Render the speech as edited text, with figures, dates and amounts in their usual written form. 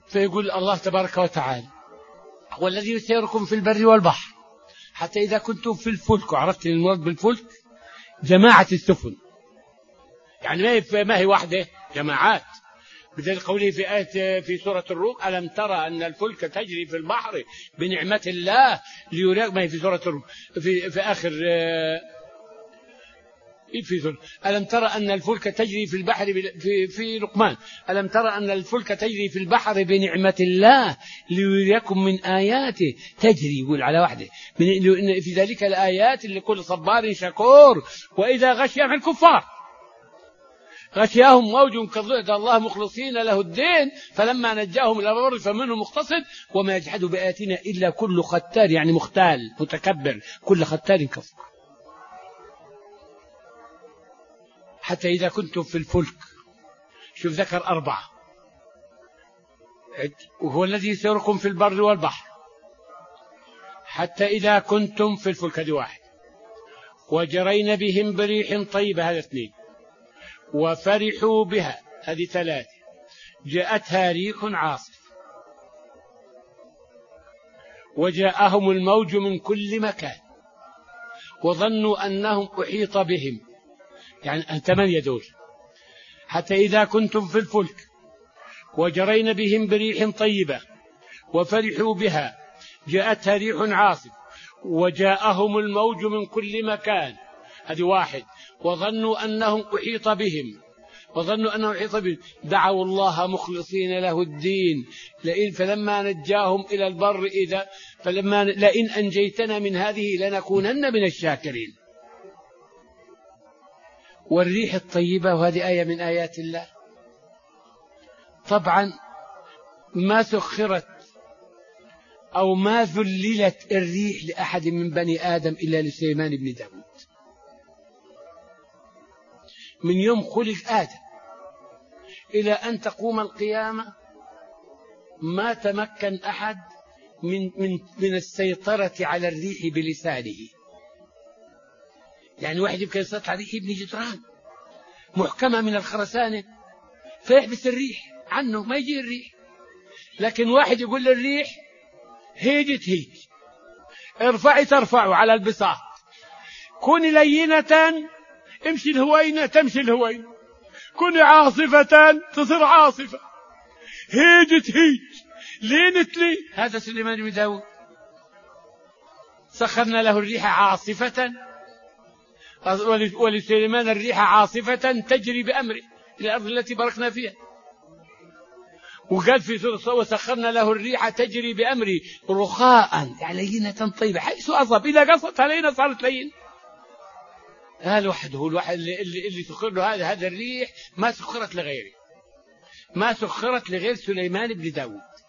فيقول الله تبارك وتعالى هو الذي يسيركم في البر والبحر حتى إذا كنتم في الفلك. وعرفت المراد بالفلك جماعة السفن، يعني ما هي واحدة، جماعات. بدل قوله في آية في سورة الروم ألم ترى أن الفلك تجري في البحر بنعمة الله ليريك، ما هي في سورة الروم في آخر في سورة ألم ترى أن الفلك تجري في البحر في لقمان ألم ترى أن الفلك تجري في البحر بنعمة الله ليريكم من آياته تجري، يقول على واحدة في ذلك الآيات لكل صبار شكور. وإذا غشيهم الكفار غشياهم موج كالظلل الله مخلصين له الدين فلما نجاهم إلى البر فمنهم مقتصد وما يجحد بآياتنا إلا كل ختار، يعني مختال متكبر، كل ختار كفور. حتى إذا كنتم في الفلك، شوف ذكر 4، وهو الذي يسيركم في البر والبحر حتى إذا كنتم في الفلك، هذه 1، وجرين بهم بريح طيبة، هذا 2، وفرحوا بها، هذه 3، جاءتها ريح عاصف وجاءهم الموج من كل مكان وظنوا أنهم أحيط بهم، يعني 8 دول. حتى إذا كنتم في الفلك وجرين بهم بريح طيبة وفرحوا بها جاءتها ريح عاصف وجاءهم الموج من كل مكان، هذه 1، وظنوا أنهم أحيط بهم دعوا الله مخلصين له الدين فلما نجاهم إلى البر لئن أنجيتنا من هذه لنكونن من الشاكرين. والريح الطيبة، وهذه آية من آيات الله. طبعا ما سخرت أو ما ذللت الريح لأحد من بني آدم إلا لسليمان بن داود. من يوم خلق آدم إلى أن تقوم القيامة ما تمكن أحد من السيطرة على الريح بلسانه. يعني واحد يمكن يسيطر على الريح، يبني جدران محكمة من الخرسانة فيحبس الريح عنه، ما يجي الريح. لكن واحد يقول للريح هيجي تهيج، ارفعي ترفعه على البساط، كوني لينة امشي الهوينة تمشي الهوينة، كوني عاصفة تصير عاصفة، هيج تهيج، لينت لي. هذا سليمان بن داود. سخرنا له الريح عاصفة، ولسليمان الريح عاصفة تجري بأمره إلى الأرض التي باركنا فيها. وقال في سورة وسخرنا له الريح تجري بأمره رخاء، يعني لينة طيبة، حيث أصب إذا قصت علينا صارت لين. هذا الواحد هو الواحد اللي سخر له هذا الريح، ما سخرت لغيره، ما سخرت لغير سليمان بن داود.